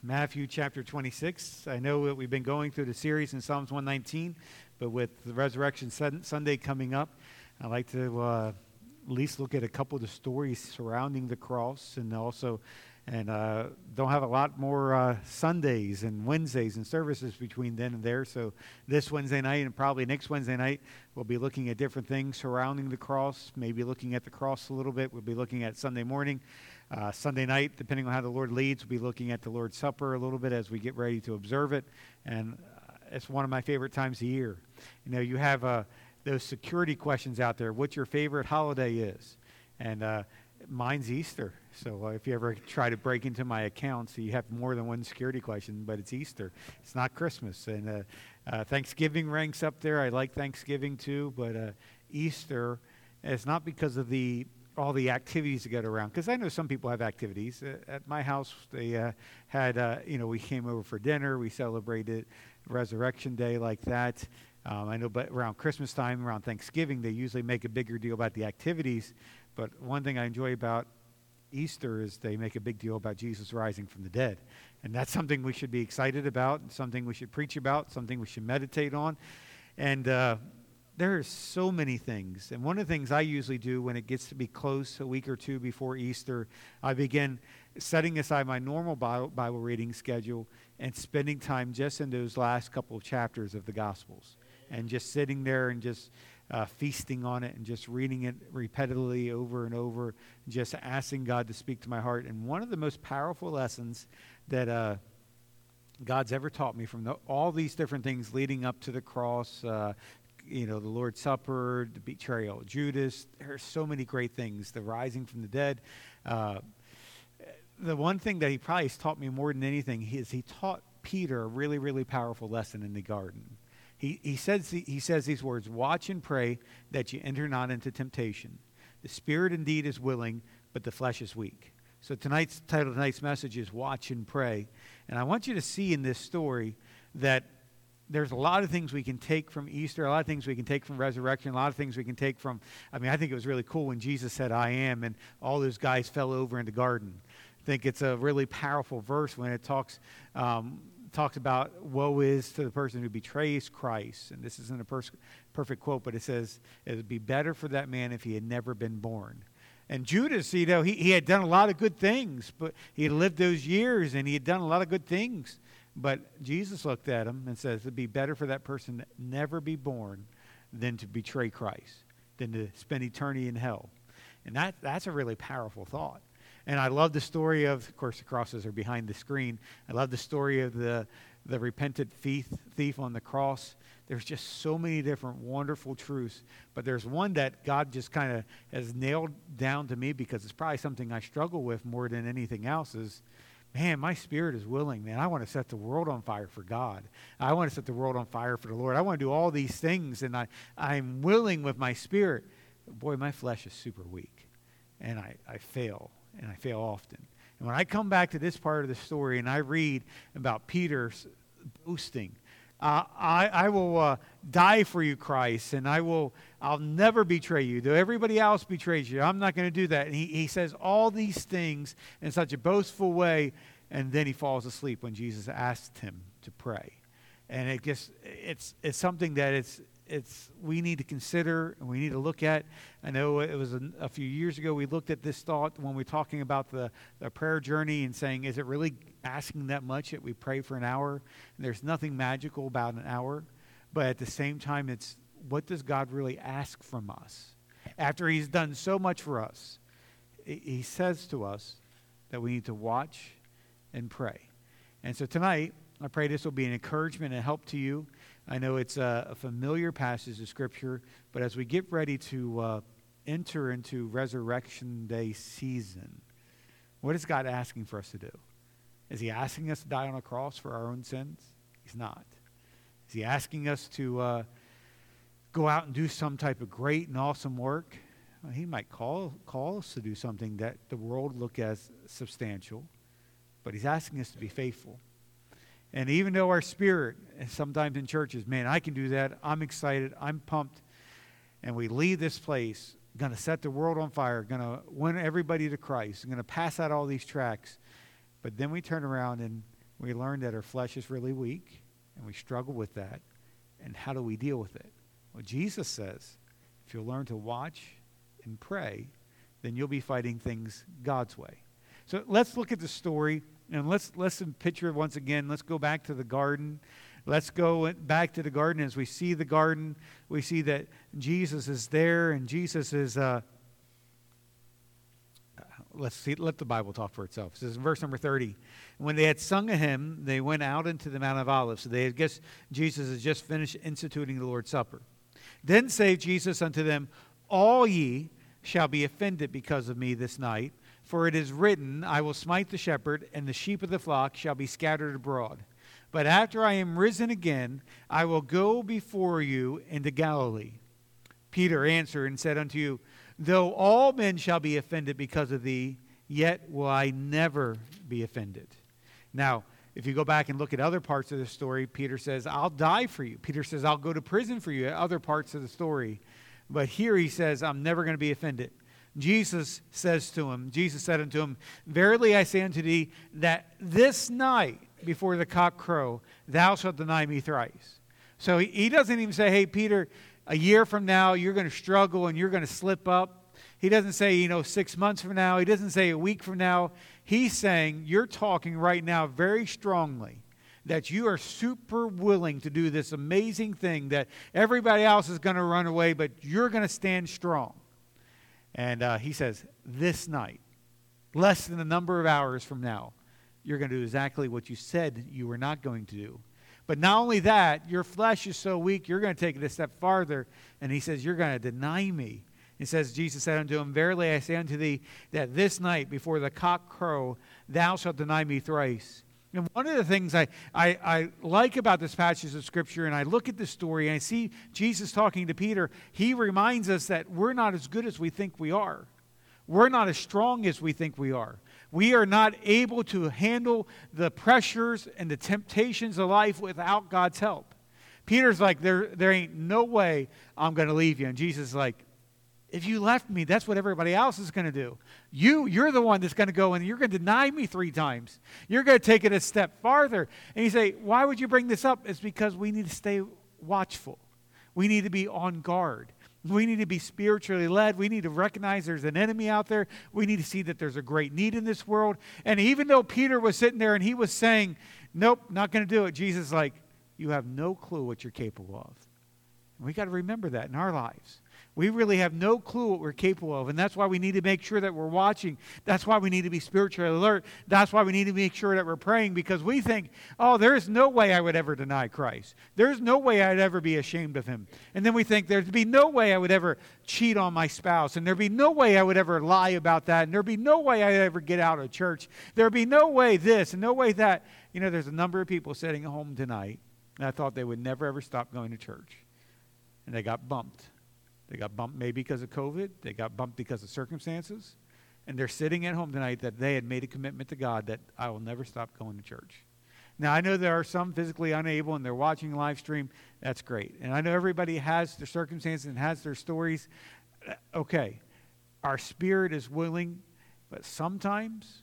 Matthew chapter 26. I know that we've been going through the series in Psalms 119, but with the Resurrection Sunday coming up, I'd like to at least look at a couple of the stories surrounding the cross, and don't have a lot more Sundays and Wednesdays and services between then and there. So this Wednesday night and probably next Wednesday night, we'll be looking at different things surrounding the cross, maybe looking at the cross a little bit. We'll be looking at Sunday morning. Sunday night, depending on how the Lord leads, we'll be looking at the Lord's Supper a little bit as we get ready to observe it. And it's one of my favorite times of year. You know, you have those security questions out there. What your favorite holiday is? And mine's Easter. So if you ever try to break into my account, so you have more than one security question, but it's Easter. It's not Christmas. And Thanksgiving ranks up there. I like Thanksgiving too, but Easter, it's not because of all the activities that get around, because I know some people have activities. At my house, they we came over for dinner. We celebrated Resurrection Day like that. I know, but around Christmas time, around Thanksgiving, they usually make a bigger deal about the activities. But one thing I enjoy about Easter is they make a big deal about Jesus rising from the dead. And that's something we should be excited about, something we should preach about, something we should meditate on. And there are so many things. And one of the things I usually do when it gets to be close, a week or two before Easter, I begin setting aside my normal Bible reading schedule and spending time just in those last couple of chapters of the Gospels. And just sitting there and just feasting on it and just reading it repetitively over and over, just asking God to speak to my heart. And one of the most powerful lessons that God's ever taught me from all these different things leading up to the cross, the Lord's Supper, the betrayal of Judas. There are so many great things. The rising from the dead. The one thing that he probably has taught me more than anything is he taught Peter a really, really powerful lesson in the garden. He says these words: "Watch and pray that you enter not into temptation. The spirit indeed is willing, but the flesh is weak." So tonight's title of tonight's message is "Watch and Pray." And I want you to see in this story that there's a lot of things we can take from Easter, a lot of things we can take from resurrection, a lot of things we can take from, I think it was really cool when Jesus said, "I am," and all those guys fell over in the garden. I think it's a really powerful verse when it talks about woe is to the person who betrays Christ. And this isn't a perfect quote, but it says, it would be better for that man if he had never been born. And Judas, he had done a lot of good things, but he had lived those years and he had done a lot of good things. But Jesus looked at him and says, it'd be better for that person to never be born than to betray Christ, than to spend eternity in hell. And that's a really powerful thought. And I love the story of course, the crosses are behind the screen. I love the story of the repentant thief on the cross. There's just so many different wonderful truths. But there's one that God just kind of has nailed down to me, because it's probably something I struggle with more than anything else, is, man, my spirit is willing, man. I want to set the world on fire for God. I want to set the world on fire for the Lord. I want to do all these things, and I'm willing with my spirit. But boy, my flesh is super weak, and I fail. And I fail often. And when I come back to this part of the story and I read about Peter boasting, I will die for you, Christ, and I'll never betray you. Though everybody else betrays you, I'm not going to do that. And he says all these things in such a boastful way, and then he falls asleep when Jesus asked him to pray. And it's something that we need to consider and we need to look at. I know it was a few years ago we looked at this thought when we were talking about the prayer journey and saying, is it really asking that much that we pray for an hour? And there's nothing magical about an hour, but at the same time, it's what does God really ask from us? After he's done so much for us, he says to us that we need to watch and pray. And so tonight, I pray this will be an encouragement and help to you. I know it's a familiar passage of Scripture, but as we get ready to enter into Resurrection Day season, what is God asking for us to do? Is he asking us to die on a cross for our own sins? He's not. Is he asking us to go out and do some type of great and awesome work? Well, he might call us to do something that the world look as substantial, but he's asking us to be faithful. And even though our spirit, and sometimes in churches, man, I can do that, I'm excited, I'm pumped, and we leave this place, going to set the world on fire, going to win everybody to Christ, going to pass out all these tracts, but then we turn around and We learn that our flesh is really weak, and we struggle with that. And how do we deal with it? Well, Jesus says, if you'll learn to watch and pray, then you'll be fighting things God's way. So let's look at the story, and let's picture it once again. Let's go back to the garden. Let's go back to the garden. As we see the garden, we see that Jesus is there, and Jesus is... let the Bible talk for itself. It says in verse number 30, when they had sung a hymn, they went out into the Mount of Olives. So I guess Jesus has just finished instituting the Lord's Supper. Then saith Jesus unto them, all ye shall be offended because of me this night, for it is written, I will smite the shepherd, and the sheep of the flock shall be scattered abroad. But after I am risen again, I will go before you into Galilee. Peter answered and said unto you, though all men shall be offended because of thee, yet will I never be offended. Now, if you go back and look at other parts of the story, Peter says, I'll die for you. Peter says, I'll go to prison for you at other parts of the story. But here he says, I'm never going to be offended. Jesus said unto him, verily I say unto thee, that this night before the cock crow, thou shalt deny me thrice. So he doesn't even say, hey, Peter, a year from now, you're going to struggle and you're going to slip up. He doesn't say, 6 months from now. He doesn't say a week from now. He's saying, you're talking right now very strongly that you are super willing to do this amazing thing that everybody else is going to run away, but you're going to stand strong. And he says, this night, less than a number of hours from now, you're going to do exactly what you said you were not going to do. But not only that, your flesh is so weak, you're going to take it a step farther. And he says, you're going to deny me. He says, Jesus said unto him, verily I say unto thee, that this night before the cock crow, thou shalt deny me thrice. And one of the things I like about this passage of Scripture, and I look at this story, and I see Jesus talking to Peter, he reminds us that we're not as good as we think we are. We're not as strong as we think we are. We are not able to handle the pressures and the temptations of life without God's help. Peter's like, there ain't no way I'm going to leave you. And Jesus is like, if you left me, that's what everybody else is going to do. You're the one that's going to go and you're going to deny me 3 times. You're going to take it a step farther. And you say, why would you bring this up? It's because we need to stay watchful. We need to be on guard. We need to be spiritually led. We need to recognize there's an enemy out there. We need to see that there's a great need in this world. And even though Peter was sitting there and he was saying, nope, not going to do it, Jesus is like, you have no clue what you're capable of. And we got to remember that in our lives. We really have no clue what we're capable of, and that's why we need to make sure that we're watching. That's why we need to be spiritually alert. That's why we need to make sure that we're praying, because we think, oh, there's no way I would ever deny Christ. There's no way I'd ever be ashamed of him. And then we think there'd be no way I would ever cheat on my spouse, and there'd be no way I would ever lie about that, and there'd be no way I'd ever get out of church. There'd be no way this and no way that. There's a number of people sitting at home tonight, and I thought they would never ever stop going to church, and they got bumped. They got bumped maybe because of COVID. They got bumped because of circumstances. And they're sitting at home tonight that they had made a commitment to God that I will never stop going to church. Now, I know there are some physically unable and they're watching live stream. That's great. And I know everybody has their circumstances and has their stories. Okay. Our spirit is willing, but sometimes,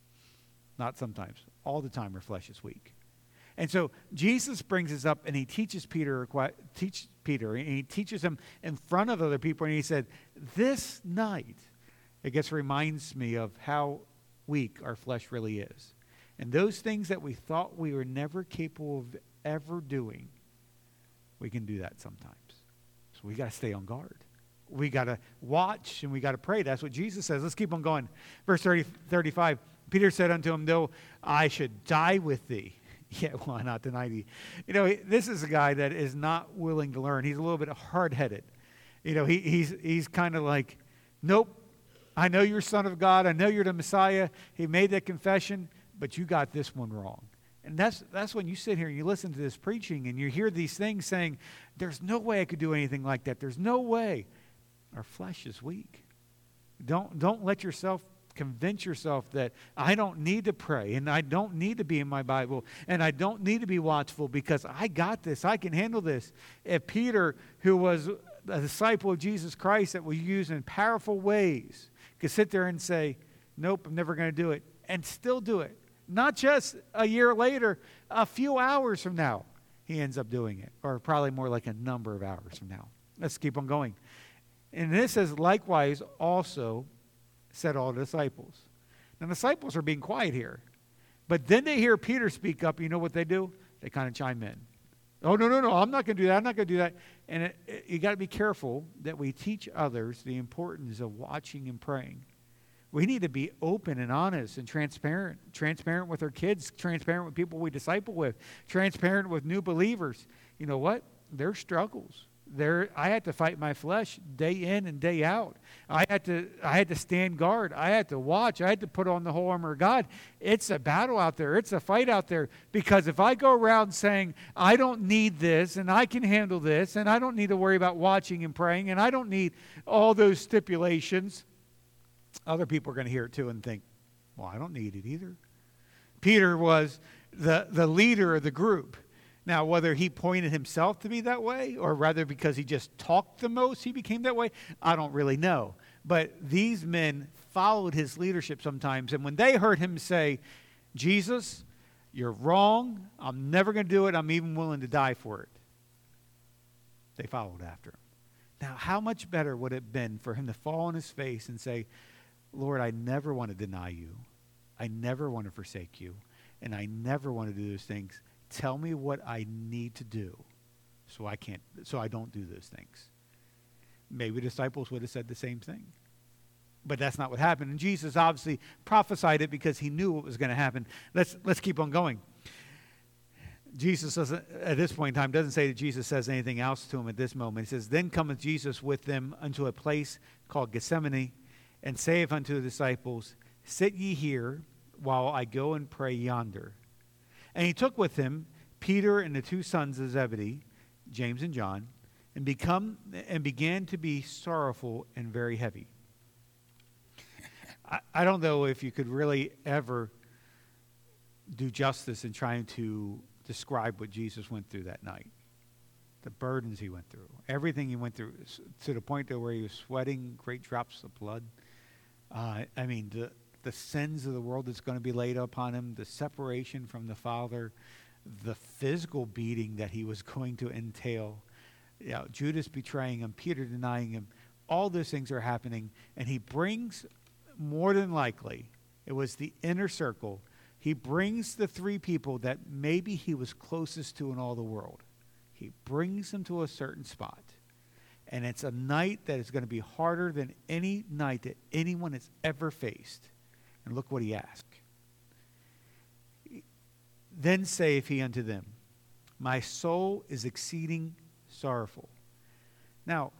not sometimes, all the time our flesh is weak. And so Jesus brings this up and he teaches Peter, and he teaches him in front of other people, and he said, this night, I guess reminds me of how weak our flesh really is. And those things that we thought we were never capable of ever doing, we can do that sometimes. So we got to stay on guard. We got to watch and we got to pray. That's what Jesus says. Let's keep on going. Verse 35, Peter said unto him, though I should die with thee, yet will I not deny thee. This is a guy that is not willing to learn. He's a little bit hard-headed. He's kind of like, nope, I know you're Son of God. I know you're the Messiah. He made that confession, but you got this one wrong. And that's when you sit here and you listen to this preaching and you hear these things saying, there's no way I could do anything like that. There's no way. Our flesh is weak. Don't let yourself convince yourself that I don't need to pray and I don't need to be in my Bible and I don't need to be watchful because I got this. I can handle this. If Peter, who was a disciple of Jesus Christ that was used in powerful ways, could sit there and say, nope, I'm never going to do it, and still do it. Not just a year later, a few hours from now, he ends up doing it. Or probably more like a number of hours from now. Let's keep on going. And this says, likewise also said all the disciples. Now, the disciples are being quiet here. But then they hear Peter speak up. You know what they do? They kind of chime in. Oh, no, I'm not going to do that. I'm not going to do that. And you got to be careful that we teach others the importance of watching and praying. We need to be open and honest and transparent. Transparent with our kids, transparent with people we disciple with, transparent with new believers. You know what? There's struggles. I had to fight my flesh day in and day out. I had to stand guard. I had to watch. I had to put on the whole armor of God. It's a battle out there. It's a fight out there. Because if I go around saying, I don't need this, and I can handle this, and I don't need to worry about watching and praying, and I don't need all those stipulations, other people are going to hear it too and think, well, I don't need it either. Peter was the leader of the group. Now, whether he pointed himself to be that way, or rather because he just talked the most, he became that way, I don't really know. But these men followed his leadership sometimes, and when they heard him say, Jesus, you're wrong, I'm never going to do it, I'm even willing to die for it, they followed after him. Now, how much better would it have been for him to fall on his face and say, Lord, I never want to deny you, I never want to forsake you, and I never want to do those things. Tell me what I need to do so I don't do those things. Maybe the disciples would have said the same thing. But that's not what happened. And Jesus obviously prophesied it because he knew what was going to happen. Let's keep on going. Jesus doesn't, at this point in time, doesn't say that Jesus says anything else to him at this moment. He says, Then cometh Jesus with them unto a place called Gethsemane, and saith unto the disciples, Sit ye here while I go and pray yonder. And he took with him Peter and the two sons of Zebedee, James and John, and began to be sorrowful and very heavy. I don't know if you could really ever do justice in trying to describe what Jesus went through that night. The burdens he went through, everything he went through, to the point where he was sweating great drops of blood. The sins of the world that's going to be laid upon him, the separation from the Father, the physical beating that he was going to entail, Judas betraying him, Peter denying him, all those things are happening. And he brings, more than likely, it was the inner circle, he brings the three people that maybe he was closest to in all the world. He brings them to a certain spot. And it's a night that is going to be harder than any night that anyone has ever faced. And look what he asked. Then saith he unto them, My soul is exceeding sorrowful. Now,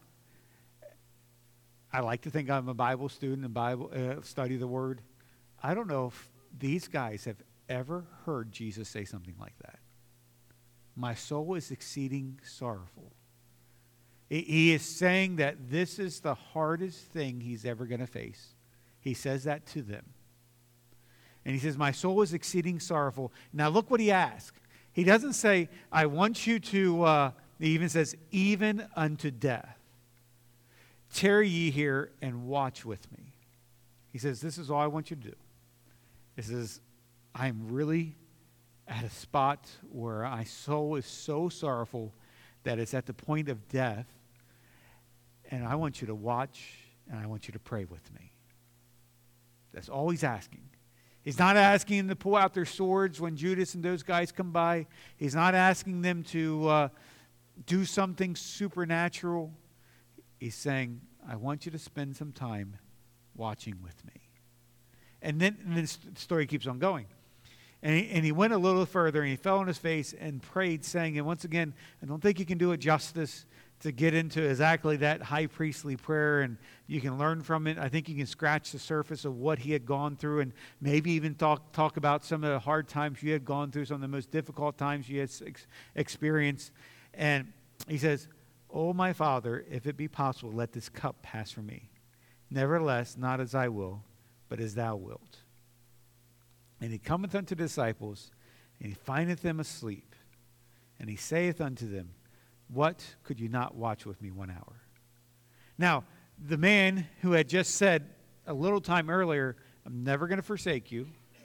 I like to think I'm a Bible student and study the Word. I don't know if these guys have ever heard Jesus say something like that. My soul is exceeding sorrowful. He is saying that this is the hardest thing he's ever going to face. He says that to them. And he says, my soul is exceeding sorrowful. Now look what he asks. He doesn't say, I want you to, he even says, even unto death. Tarry ye here and watch with me. He says, this is all I want you to do. He says, I'm really at a spot where my soul is so sorrowful that it's at the point of death. And I want you to watch and I want you to pray with me. That's all he's asking. He's not asking them to pull out their swords when Judas and those guys come by. He's not asking them to do something supernatural. He's saying, I want you to spend some time watching with me. And then the story keeps on going. And he went a little further and he fell on his face and prayed, saying, and once again, I don't think you can do it justice to get into exactly that high priestly prayer, and you can learn from it. I think you can scratch the surface of what he had gone through and maybe even talk about some of the hard times you had gone through, some of the most difficult times you had experienced. And he says, O my Father, if it be possible, let this cup pass from me. Nevertheless, not as I will, but as thou wilt. And he cometh unto the disciples, and he findeth them asleep. And he saith unto them, What, could you not watch with me 1 hour? Now, the man who had just said a little time earlier, I'm never going to forsake you.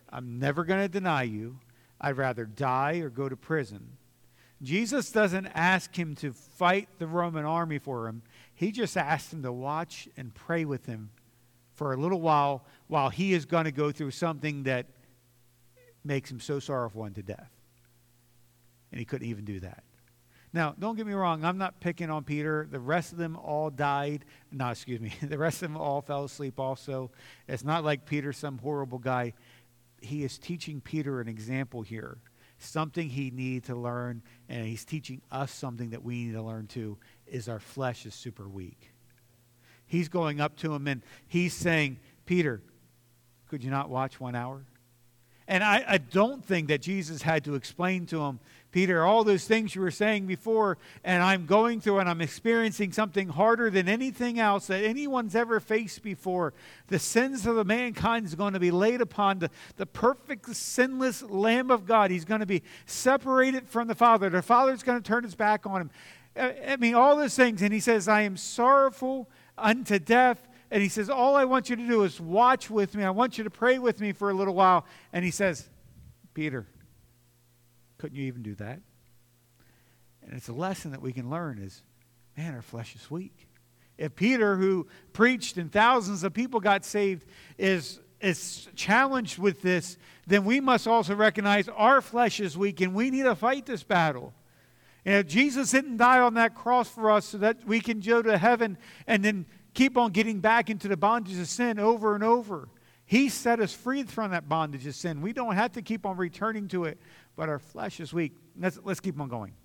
I'm never going to deny you. I'd rather die or go to prison. Jesus doesn't ask him to fight the Roman army for him. He just asked him to watch and pray with him for a little while he is going to go through something that makes him so sorrowful unto death. And he couldn't even do that. Now, don't get me wrong. I'm not picking on Peter. The rest of them all died. No, excuse me. The rest of them all fell asleep also. It's not like Peter's some horrible guy. He is teaching Peter an example here. Something he needed to learn, and he's teaching us something that we need to learn too, is our flesh is super weak. He's going up to him and he's saying, Peter, could you not watch 1 hour? And I don't think that Jesus had to explain to him, Peter, all those things you were saying before, and I'm going through and I'm experiencing something harder than anything else that anyone's ever faced before. The sins of the mankind is going to be laid upon the perfect, sinless Lamb of God. He's going to be separated from the Father. The Father's going to turn his back on him. I mean, all those things. And he says, I am sorrowful unto death. And he says, all I want you to do is watch with me. I want you to pray with me for a little while. And he says, Peter, couldn't you even do that? And it's a lesson that we can learn is, man, our flesh is weak. If Peter, who preached and thousands of people got saved, is challenged with this, then we must also recognize our flesh is weak and we need to fight this battle. And if Jesus didn't die on that cross for us so that we can go to heaven and then keep on getting back into the bondage of sin over and over. He set us free from that bondage of sin. We don't have to keep on returning to it, but our flesh is weak. Let's keep on going.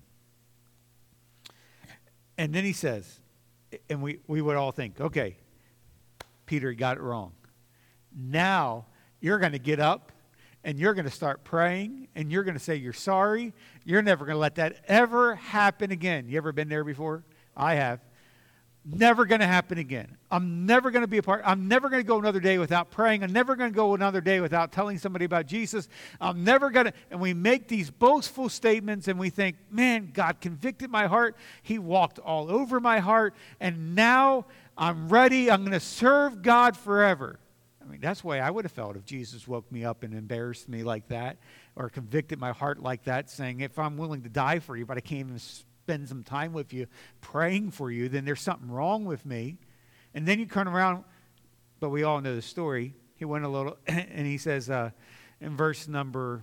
And then he says, and we would all think, okay, Peter got it wrong. Now you're going to get up and you're going to start praying and you're going to say you're sorry. You're never going to let that ever happen again. You ever been there before? I have. Never going to happen again. I'm never going to be a part. I'm never going to go another day without praying. I'm never going to go another day without telling somebody about Jesus. I'm never going to. And we make these boastful statements and we think, man, God convicted my heart. He walked all over my heart. And now I'm ready. I'm going to serve God forever. I mean, that's the way I would have felt if Jesus woke me up and embarrassed me like that or convicted my heart like that, saying, if I'm willing to die for you, but I can't even spend some time with you praying for you, then there's something wrong with me. And then you turn around, but we all know the story. He went a little, and he says in verse number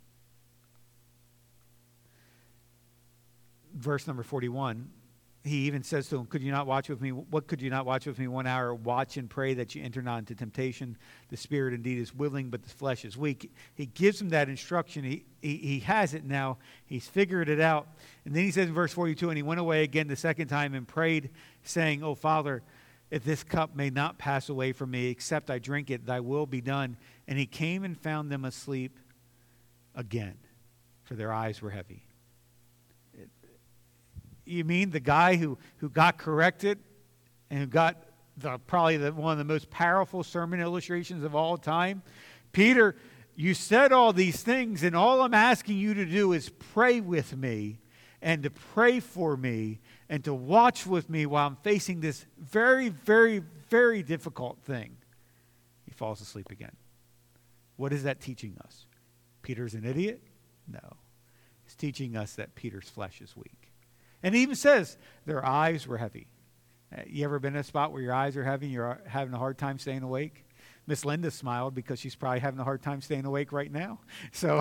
41, he even says to him, could you not watch with me? What could you not watch with me 1 hour? Watch and pray that you enter not into temptation. The spirit indeed is willing, but the flesh is weak. He gives him that instruction. He has it now. He's figured it out. And then he says in verse 42, and he went away again the second time and prayed, saying, O Father, if this cup may not pass away from me, except I drink it, thy will be done. And he came and found them asleep again, for their eyes were heavy. You mean the guy who got corrected and who got probably one of the most powerful sermon illustrations of all time? Peter, you said all these things, and all I'm asking you to do is pray with me and to pray for me and to watch with me while I'm facing this very, very, very difficult thing. He falls asleep again. What is that teaching us? Peter's an idiot? No. It's teaching us that Peter's flesh is weak. And he even says their eyes were heavy. You ever been in a spot where your eyes are heavy and you're having a hard time staying awake? Miss Linda smiled because she's probably having a hard time staying awake right now. So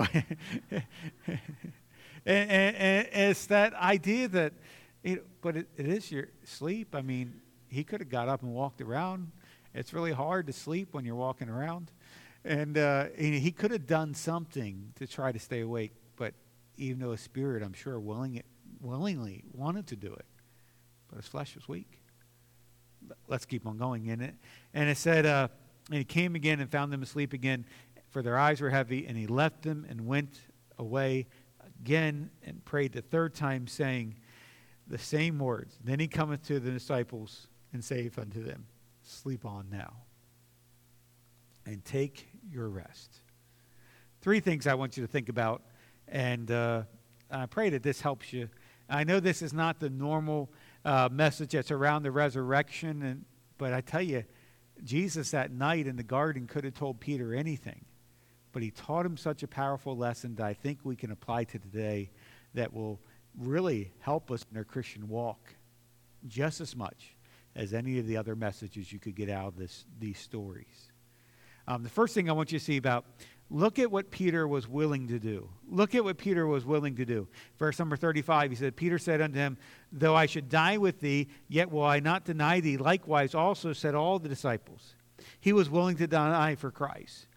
and it's that idea that, but it is your sleep. I mean, he could have got up and walked around. It's really hard to sleep when you're walking around. And he could have done something to try to stay awake. But even though his spirit, I'm sure, willingly wanted to do it, but his flesh was weak. Let's keep on going in it. And it said, and he came again and found them asleep again, for their eyes were heavy, and he left them and went away again and prayed the third time, saying the same words. Then he cometh to the disciples and saith unto them, sleep on now and take your rest. 3 things I want you to think about, and I pray that this helps you. I know this is not the normal message that's around the resurrection, but I tell you, Jesus that night in the garden could have told Peter anything, but he taught him such a powerful lesson that I think we can apply to today that will really help us in our Christian walk just as much as any of the other messages you could get out of these stories. The first thing I want you to see about, look at what Peter was willing to do. Look at what Peter was willing to do. Verse number 35, he said, Peter said unto him, though I should die with thee, yet will I not deny thee. Likewise also said all the disciples. He was willing to die for Christ.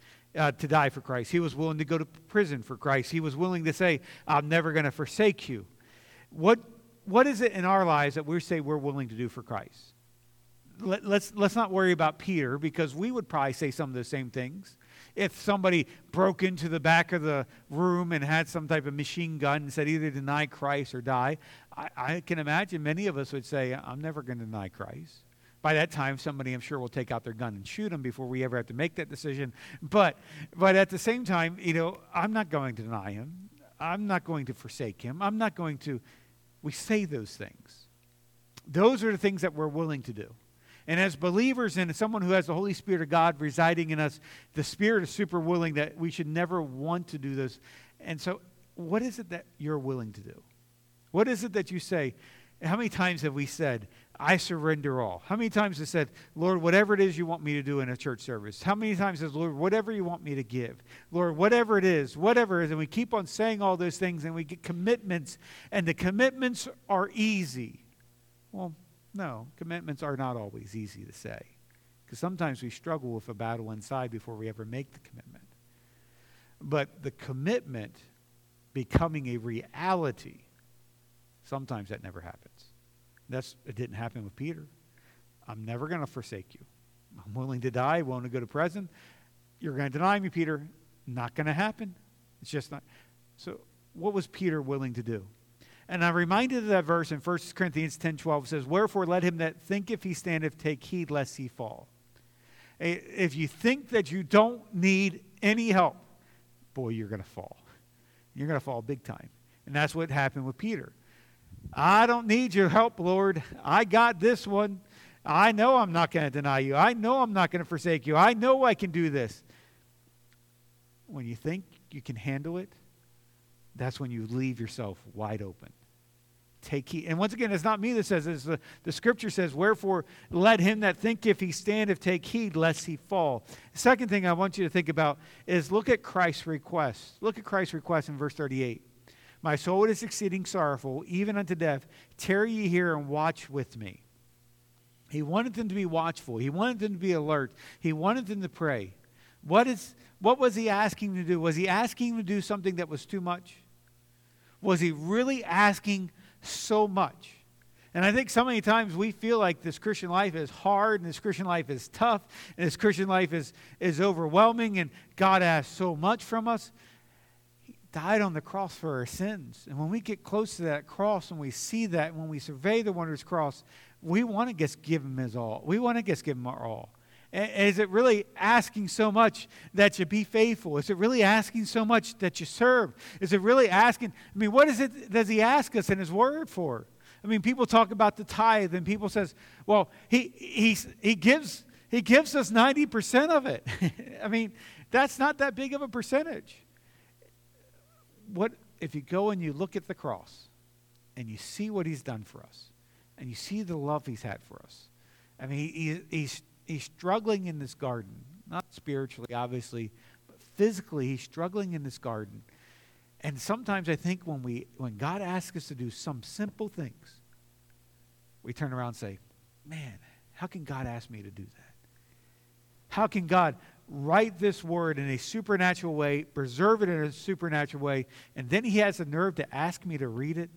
He was willing to go to prison for Christ. He was willing to say, I'm never going to forsake you. What is it in our lives that we say we're willing to do for Christ? Let's not worry about Peter, because we would probably say some of the same things. If somebody broke into the back of the room and had some type of machine gun and said either deny Christ or die, I can imagine many of us would say, I'm never going to deny Christ. By that time, somebody, I'm sure, will take out their gun and shoot him before we ever have to make that decision. But at the same time, I'm not going to deny him. I'm not going to forsake him. I'm not going to. We say those things. Those are the things that we're willing to do. And as believers and as someone who has the Holy Spirit of God residing in us, the Spirit is super willing that we should never want to do this. And so what is it that you're willing to do? What is it that you say? How many times have we said, I surrender all? How many times have said, Lord, whatever it is you want me to do in a church service? How many times has, Lord, whatever you want me to give? Lord, whatever it is, and we keep on saying all those things and we get commitments, and the commitments are easy. Well, no, commitments are not always easy to say, because sometimes we struggle with a battle inside before we ever make the commitment. But the commitment becoming a reality, sometimes that never happens. It didn't happen with Peter. I'm never going to forsake you. I'm willing to die, willing to go to prison. You're going to deny me, Peter. Not going to happen. It's just not. So what was Peter willing to do? And I'm reminded of that verse in 1 Corinthians 10:12. It says, wherefore let him that thinketh he standeth take heed lest he fall. If you think that you don't need any help, boy, you're going to fall. You're going to fall big time. And that's what happened with Peter. I don't need your help, Lord. I got this one. I know I'm not going to deny you. I know I'm not going to forsake you. I know I can do this. When you think you can handle it, that's when you leave yourself wide open. Take heed. And once again, it's not me that says this. The scripture says, wherefore let him that thinketh he standeth take heed lest he fall. The second thing I want you to think about is look at Christ's request. Look at Christ's request in verse 38. My soul is exceeding sorrowful, even unto death. Tarry ye here and watch with me. He wanted them to be watchful. He wanted them to be alert. He wanted them to pray. What was he asking them to do? Was he asking them to do something that was too much? Was he really asking so much? And I think so many times we feel like this Christian life is hard, and this Christian life is tough, and this Christian life is overwhelming, and God asks so much from us. Died on the cross for our sins. And when we get close to that cross and we see that, when we survey the wondrous cross, we want to just give him his all. We want to just give him our all. And is it really asking so much that you be faithful? Is it really asking so much that you serve? Is it really asking? What is it does he ask us in his word for? People talk about the tithe, and people says, well, he gives us 90% of it. That's not that big of a percentage. What if you go and you look at the cross and you see what he's done for us, and you see the love he's had for us? He's struggling in this garden, not spiritually, obviously, but physically he's struggling in this garden. And sometimes I think when God asks us to do some simple things, we turn around and say, man, how can God ask me to do that? How can God write this word in a supernatural way, preserve it in a supernatural way, and then he has the nerve to ask me to read it,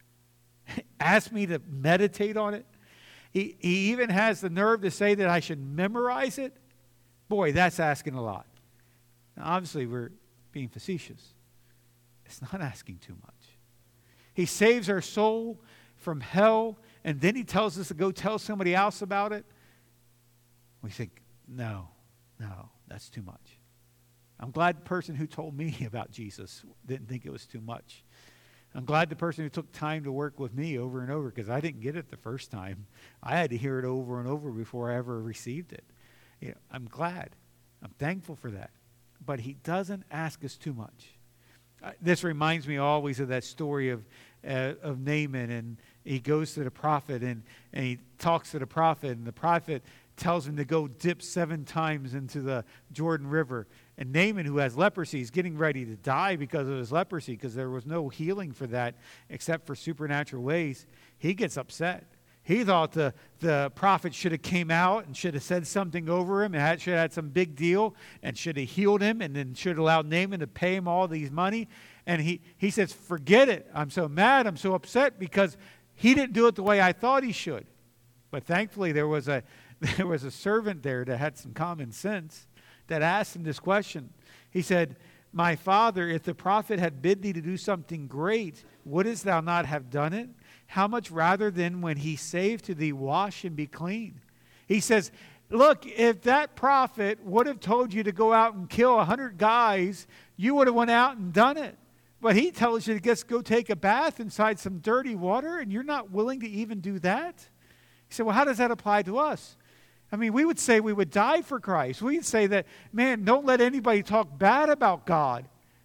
ask me to meditate on it. He even has the nerve to say that I should memorize it. Boy, that's asking a lot. Now, obviously, we're being facetious. It's not asking too much. He saves our soul from hell, and then he tells us to go tell somebody else about it. We think, no, that's too much. I'm glad the person who told me about Jesus didn't think it was too much. I'm glad the person who took time to work with me over and over, because I didn't get it the first time. I had to hear it over and over before I ever received it. I'm glad. I'm thankful for that. but he doesn't ask us too much. This reminds me always of that story of Naaman, and he goes to the prophet and he talks to the prophet, and the prophet tells him to go dip 7 times into the Jordan River. And Naaman, who has leprosy, is getting ready to die because of his leprosy, because there was no healing for that except for supernatural ways. He gets upset. He thought the prophet should have came out and should have said something over him and should have had some big deal and should have healed him and then should have allowed Naaman to pay him all these money. And he says, forget it. I'm so mad. I'm so upset because he didn't do it the way I thought he should. But thankfully there was a servant there that had some common sense that asked him this question. He said, my father, if the prophet had bid thee to do something great, wouldest thou not have done it? How much rather than when he saved to thee, wash and be clean? He says, look, if that prophet would have told you to go out and kill 100 guys, you would have went out and done it. But he tells you to just go take a bath inside some dirty water, and you're not willing to even do that? He said, well, how does that apply to us? I mean, we would say we would die for Christ. We'd say that, man, don't let anybody talk bad about God.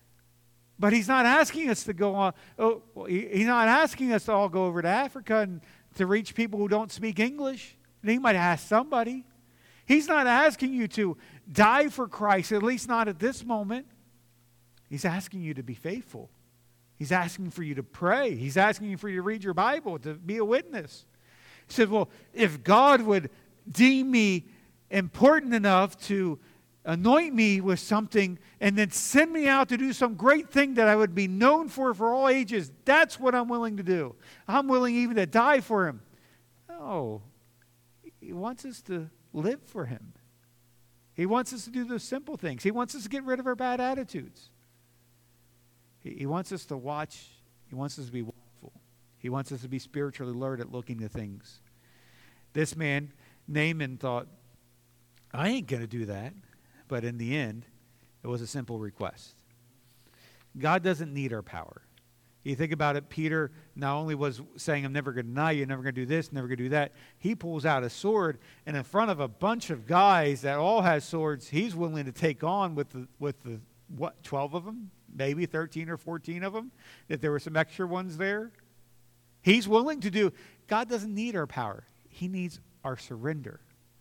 But he's not asking us to go on. He's not asking us to all go over to Africa and to reach people who don't speak English. And he might ask somebody. He's not asking you to die for Christ, at least not at this moment. He's asking you to be faithful. He's asking for you to pray. He's asking you for you to read your Bible, to be a witness. He said, well, if God would deem me important enough to anoint me with something and then send me out to do some great thing that I would be known for all ages, that's what I'm willing to do. I'm willing even to die for him. No. He wants us to live for him. He wants us to do those simple things. He wants us to get rid of our bad attitudes. He wants us to watch. He wants us to be watchful. He wants us to be spiritually alert at looking at things. This man, Naaman, thought, I ain't going to do that. But in the end, it was a simple request. God doesn't need our power. You think about it, Peter not only was saying, I'm never going to deny you, never going to do this, never going to do that. He pulls out a sword, and in front of a bunch of guys that all have swords, he's willing to take on with the 12 of them? Maybe 13 or 14 of them? If there were some extra ones there? He's willing to do. God doesn't need our power. He needs our surrender.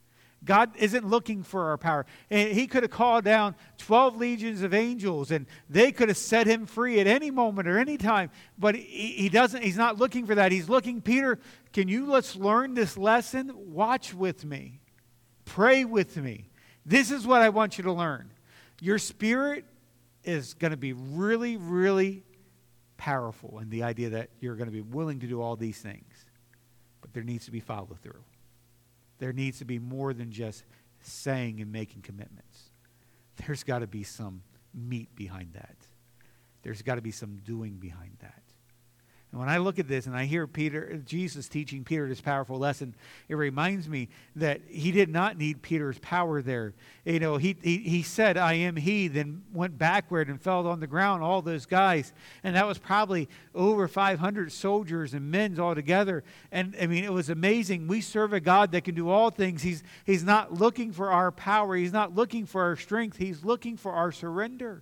God isn't looking for our power. And he could have called down 12 legions of angels and they could have set him free at any moment or any time. But he doesn't. He's not looking for that. He's looking, Peter, let's learn this lesson. Watch with me. Pray with me. This is what I want you to learn. Your spirit is going to be really, really powerful in the idea that you're going to be willing to do all these things. But there needs to be follow through. There needs to be more than just saying and making commitments. There's got to be some meat behind that. There's got to be some doing behind that. And when I look at this and I hear Jesus teaching Peter this powerful lesson, it reminds me that he did not need Peter's power there. You know, he said, I am he, then went backward and fell on the ground, all those guys. And that was probably over 500 soldiers and men all together. And I mean, it was amazing. We serve a God that can do all things. He's not looking for our power. He's not looking for our strength. He's looking for our surrender.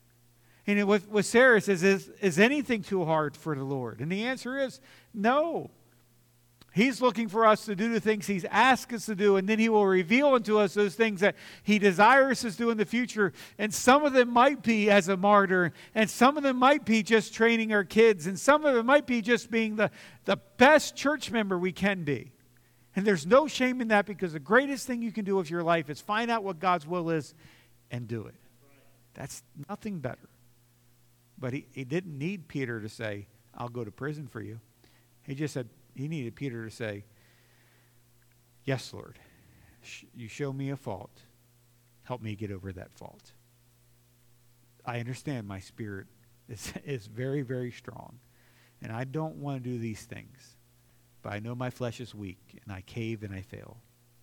And with Sarah says, is anything too hard for the Lord? And the answer is no. He's looking for us to do the things he's asked us to do, and then he will reveal unto us those things that he desires us to do in the future. And some of them might be as a martyr, and some of them might be just training our kids, and some of them might be just being the best church member we can be. And there's no shame in that, because the greatest thing you can do with your life is find out what God's will is and do it. That's nothing better. But he didn't need Peter to say, I'll go to prison for you. He just said, he needed Peter to say, yes, Lord, you show me a fault. Help me get over that fault. I understand my spirit is very, very strong. And I don't want to do these things. But I know my flesh is weak, and I cave and I fail.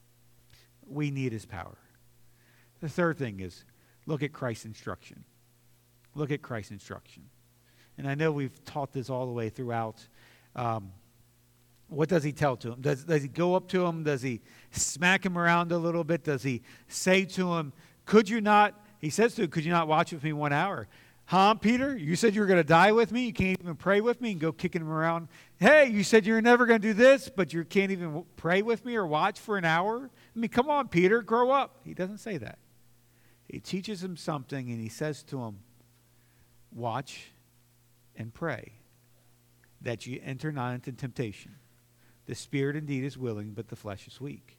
We need his power. The third thing is, look at Christ's instruction. Look at Christ's instruction. And I know we've taught this all the way throughout. What does he tell to him? Does he go up to him? Does he smack him around a little bit? Does he say to him, could you not? He says to him, could you not watch with me 1 hour? Huh, Peter? You said you were going to die with me? You can't even pray with me? And go kicking him around. Hey, you said you're never going to do this, but you can't even pray with me or watch for an hour? I mean, come on, Peter, grow up. He doesn't say that. He teaches him something, and he says to him, watch and pray, that you enter not into temptation. The spirit indeed is willing, but the flesh is weak.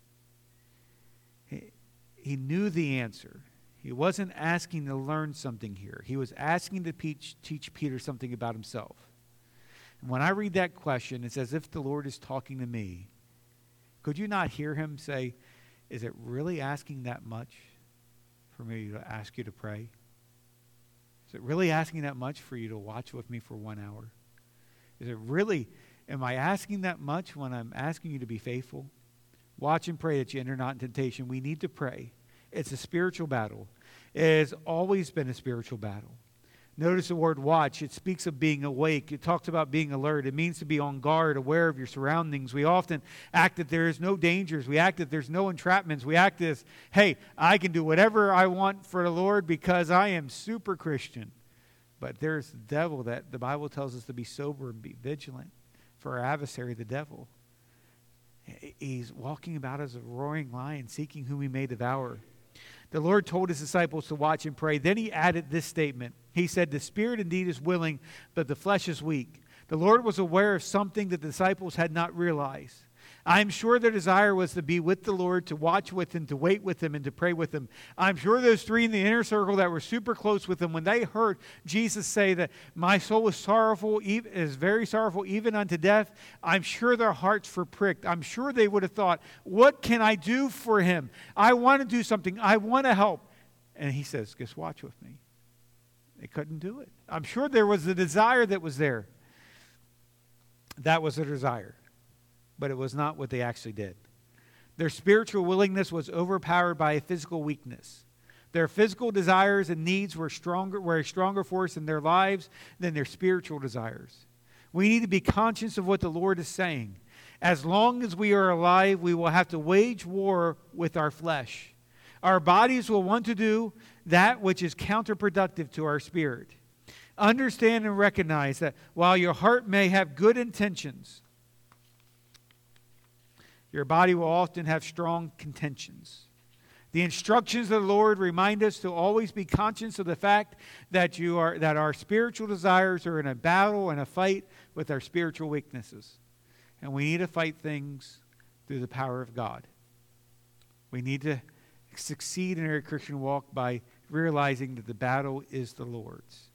He knew the answer. He wasn't asking to learn something here. He was asking to teach Peter something about himself. And when I read that question, it's as if the Lord is talking to me. Could you not hear him say, is it really asking that much for me to ask you to pray? Is it really asking that much for you to watch with me for 1 hour? Is it really, am I asking that much when I'm asking you to be faithful? Watch and pray that you enter not in temptation. We need to pray. It's a spiritual battle. It has always been a spiritual battle. Notice the word watch. It speaks of being awake. It talks about being alert. It means to be on guard, aware of your surroundings. We often act that there is no dangers. We act that there's no entrapments. We act as, hey, I can do whatever I want for the Lord because I am super Christian. But there's the devil that the Bible tells us to be sober and be vigilant for our adversary, the devil. He's walking about as a roaring lion, seeking whom he may devour. The Lord told his disciples to watch and pray. Then he added this statement. He said, the spirit indeed is willing, but the flesh is weak. The Lord was aware of something that the disciples had not realized. I'm sure their desire was to be with the Lord, to watch with him, to wait with him, and to pray with him. I'm sure those three in the inner circle that were super close with him, when they heard Jesus say that my soul is sorrowful, is very sorrowful, even unto death, I'm sure their hearts were pricked. I'm sure they would have thought, what can I do for him? I want to do something. I want to help. And he says, just watch with me. They couldn't do it. I'm sure there was a desire that was there. That was a desire. But it was not what they actually did. Their spiritual willingness was overpowered by a physical weakness. Their physical desires and needs were a stronger force in their lives than their spiritual desires. We need to be conscious of what the Lord is saying. As long as we are alive, we will have to wage war with our flesh. Our bodies will want to do that which is counterproductive to our spirit. Understand and recognize that while your heart may have good intentions, your body will often have strong contentions. The instructions of the Lord remind us to always be conscious of the fact that our spiritual desires are in a battle and a fight with our spiritual weaknesses. And we need to fight things through the power of God. We need to succeed in our Christian walk by realizing that the battle is the Lord's.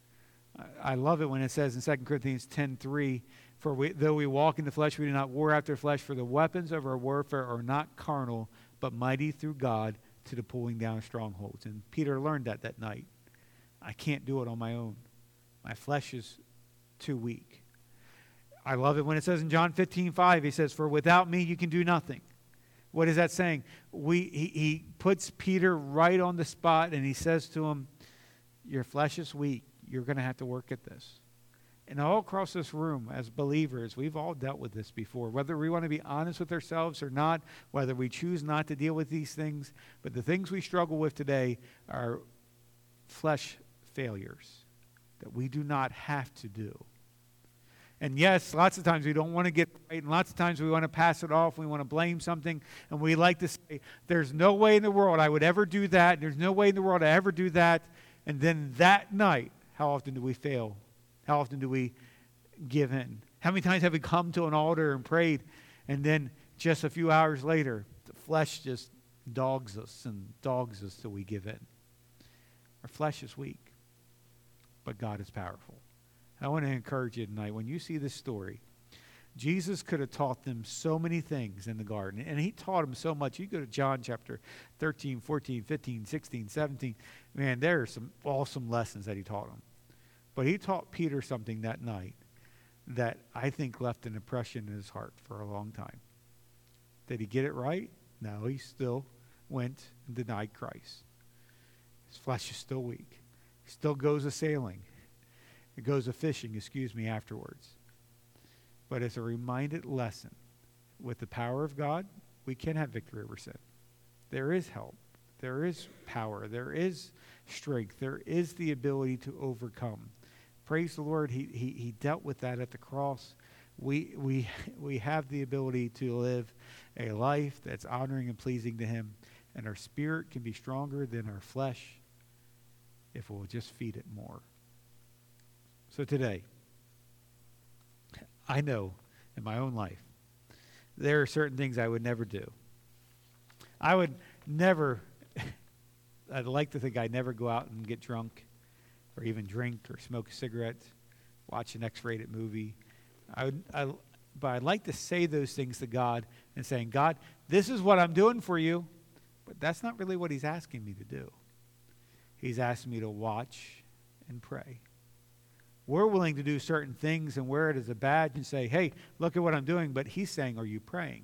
I love it when it says in 2 Corinthians 10:3, though we walk in the flesh, we do not war after the flesh, for the weapons of our warfare are not carnal, but mighty through God to the pulling down of strongholds. And Peter learned that night. I can't do it on my own. My flesh is too weak. I love it when it says in John 15:5, he says, for without me you can do nothing. What is that saying? He puts Peter right on the spot, and he says to him, your flesh is weak. You're going to have to work at this. And all across this room, as believers, we've all dealt with this before. Whether we want to be honest with ourselves or not, whether we choose not to deal with these things, but the things we struggle with today are flesh failures that we do not have to do. And yes, lots of times we don't want to get right, and lots of times we want to pass it off, we want to blame something, and we like to say, there's no way in the world I would ever do that, there's no way in the world I ever do that, and then that night, how often do we fail? How often do we give in? How many times have we come to an altar and prayed, and then just a few hours later, the flesh just dogs us till we give in? Our flesh is weak, but God is powerful. I want to encourage you tonight, when you see this story, Jesus could have taught them so many things in the garden, and he taught them so much. You go to John chapter 13, 14, 15, 16, 17. Man, there are some awesome lessons that he taught them. But he taught Peter something that night that I think left an impression in his heart for a long time. Did he get it right? No, he still went and denied Christ. His flesh is still weak. He still goes a-sailing. He goes a-fishing, afterwards. But it's a reminded lesson. With the power of God, we can have victory over sin. There is help. there is power, there is strength, there is the ability to overcome. Praise the Lord, he dealt with that at the cross. We have the ability to live a life that's honoring and pleasing to him, and our spirit can be stronger than our flesh if we'll just feed it more. So today, I know in my own life, there are certain things I would never do. I would never, I'd like to think I'd never go out and get drunk or even drink or smoke a cigarette, watch an X-rated movie. But I'd like to say those things to God and saying, God, this is what I'm doing for you. But that's not really what he's asking me to do. He's asking me to watch and pray. We're willing to do certain things and wear it as a badge and say, hey, look at what I'm doing. But he's saying, are you praying?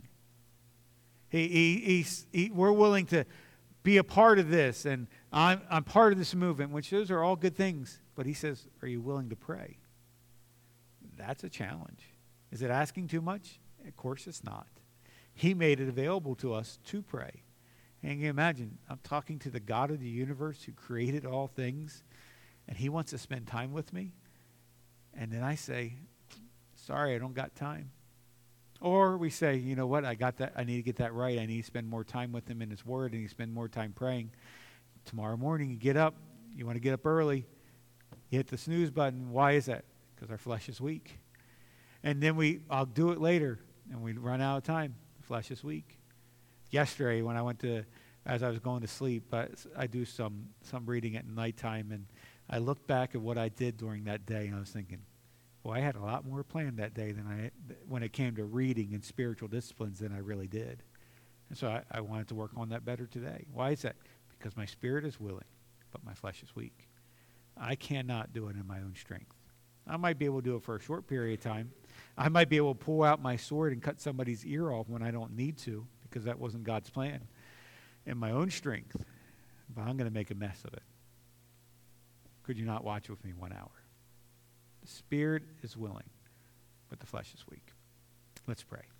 We're willing to be a part of this, and I'm part of this movement, which those are all good things. But he says, are you willing to pray? That's a challenge. Is it asking too much? Of course it's not. He made it available to us to pray. And you imagine, I'm talking to the God of the universe who created all things, and he wants to spend time with me. And then I say, sorry, I don't got time. Or we say, you know what, I got that. I need to get that right. I need to spend more time with him in his word. I need to spend more time praying. Tomorrow morning, you get up. You want to get up early. You hit the snooze button. Why is that? Because our flesh is weak. And then I'll do it later, and we run out of time. The flesh is weak. Yesterday, when as I was going to sleep, I do some reading at nighttime, and I looked back at what I did during that day, and I was thinking, well, I had a lot more planned that day when it came to reading and spiritual disciplines than I really did. And so I wanted to work on that better today. Why is that? Because my spirit is willing, but my flesh is weak. I cannot do it in my own strength. I might be able to do it for a short period of time. I might be able to pull out my sword and cut somebody's ear off when I don't need to, because that wasn't God's plan in my own strength. But I'm going to make a mess of it. Could you not watch with me 1 hour? The spirit is willing, but the flesh is weak. Let's pray.